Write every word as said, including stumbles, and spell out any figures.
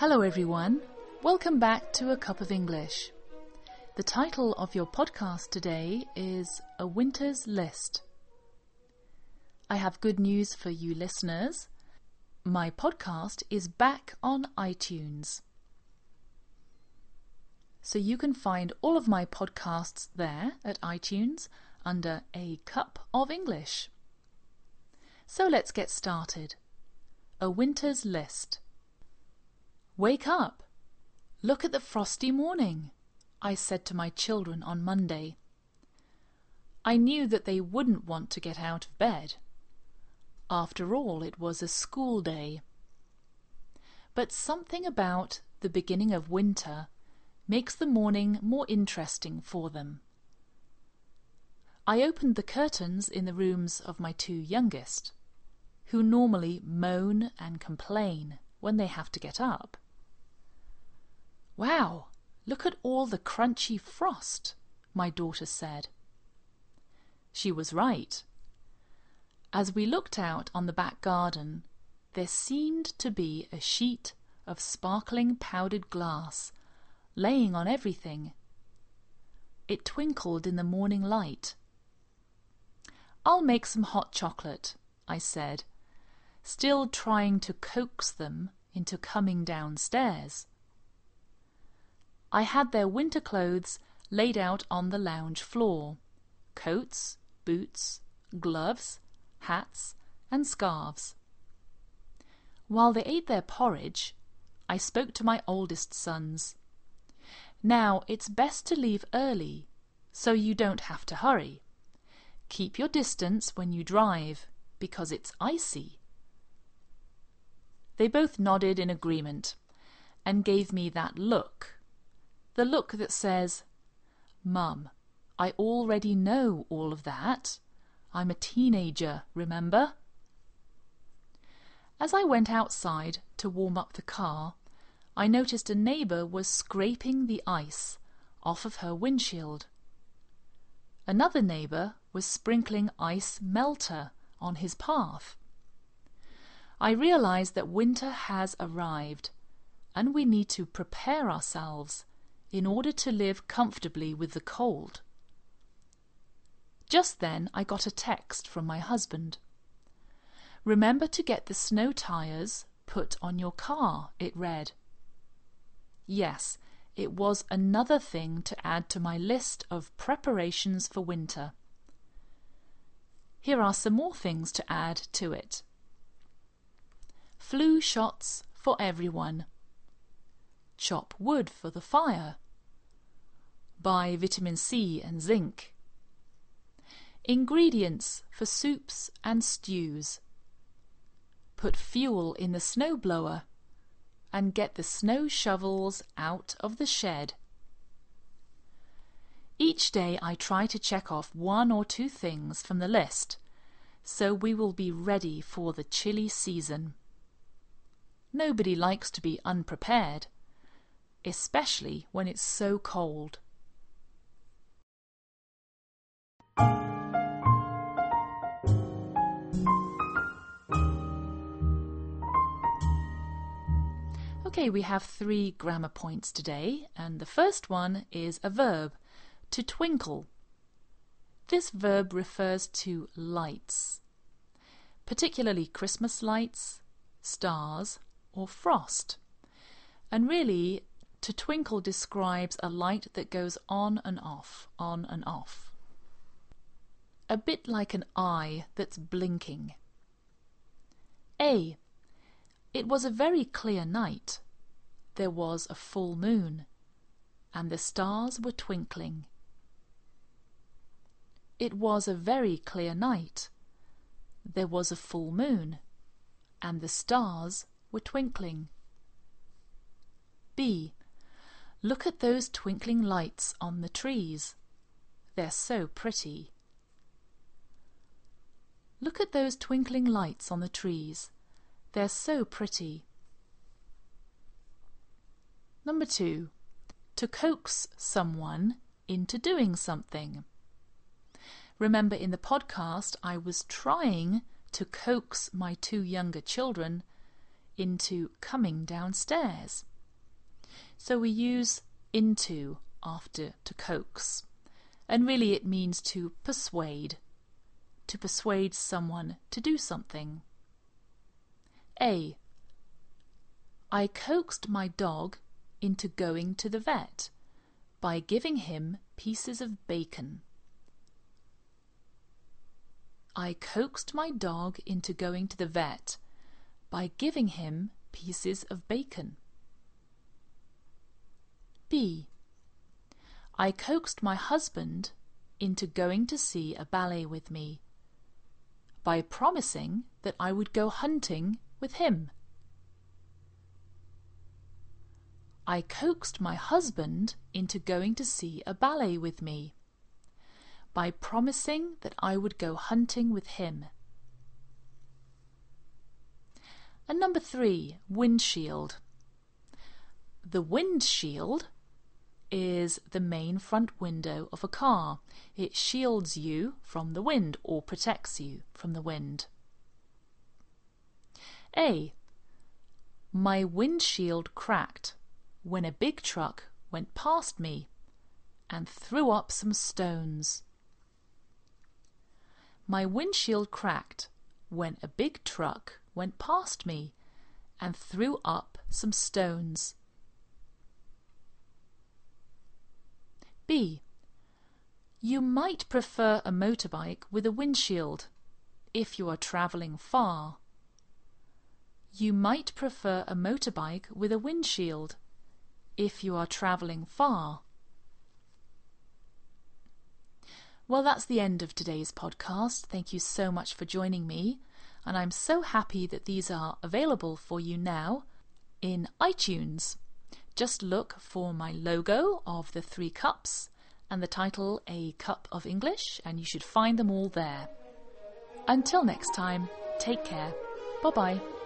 Hello everyone, welcome back to A Cup of English. The title of your podcast today is A Winter's List. I have good news for you listeners. My podcast is back on iTunes. So you can find all of my podcasts there at iTunes under A Cup of English. So let's get started. A Winter's List. Wake up! Look at the frosty morning, I said to my children on Monday. I knew that they wouldn't want to get out of bed. After all, it was a school day. But something about the beginning of winter makes the morning more interesting for them. I opened the curtains in the rooms of my two youngest, who normally moan and complain when they have to get up. Wow, look at all the crunchy frost, my daughter said. She was right. As we looked out on the back garden, there seemed to be a sheet of sparkling powdered glass laying on everything. It twinkled in the morning light. I'll make some hot chocolate, I said, still trying to coax them into coming downstairs. I had their winter clothes laid out on the lounge floor, coats, boots, gloves, hats, and scarves. While they ate their porridge, I spoke to my oldest sons. Now it's best to leave early, so you don't have to hurry. Keep your distance when you drive, because it's icy. They both nodded in agreement, and gave me that look. The look that says, Mum, I already know all of that. I'm a teenager, remember? As I went outside to warm up the car, I noticed a neighbour was scraping the ice off of her windshield. Another neighbour was sprinkling ice melter on his path. I realized that winter has arrived, and we need to prepare ourselves in order to live comfortably with the cold. Just then I got a text from my husband. Remember to get the snow tires put on your car, it read. Yes, it was another thing to add to my list of preparations for winter. Here are some more things to add to it. Flu shots for everyone. Chop wood for the fire. Buy vitamin C and zinc. Ingredients for soups and stews. Put fuel in the snowblower and get the snow shovels out of the shed. Each day I try to check off one or two things from the list, so we will be ready for the chilly season. Nobody likes to be unprepared, especially when it's so cold. Okay, we have three grammar points today, and the first one is a verb, to twinkle. This verb refers to lights, particularly Christmas lights, stars, or frost. And really, to twinkle describes a light that goes on and off, on and off. A bit like an eye that's blinking. A. It was a very clear night. There was a full moon, and the stars were twinkling. It was a very clear night. There was a full moon, and the stars were twinkling. B. Look at those twinkling lights on the trees. They're so pretty. Look at those twinkling lights on the trees. They're so pretty. Number two, to coax someone into doing something. Remember in the podcast I was trying to coax my two younger children into coming downstairs. So we use into after to coax. And really it means to persuade, to persuade someone to do something. A. I coaxed my dog into going to the vet by giving him pieces of bacon. I coaxed my dog into going to the vet by giving him pieces of bacon. B. I coaxed my husband into going to see a ballet with me by promising that I would go hunting with him. I coaxed my husband into going to see a ballet with me by promising that I would go hunting with him. And number three, windshield. The windshield is the main front window of a car. It shields you from the wind or protects you from the wind. A. My windshield cracked when a big truck went past me and threw up some stones. My windshield cracked when a big truck went past me and threw up some stones. B. You might prefer a motorbike with a windshield if you are travelling far. You might prefer a motorbike with a windshield if you are travelling far. Well, that's the end of today's podcast. Thank you so much for joining me, and I'm so happy that these are available for you now in iTunes. Just look for my logo of the three cups and the title A Cup of English, and you should find them all there. Until next time, take care. Bye-bye.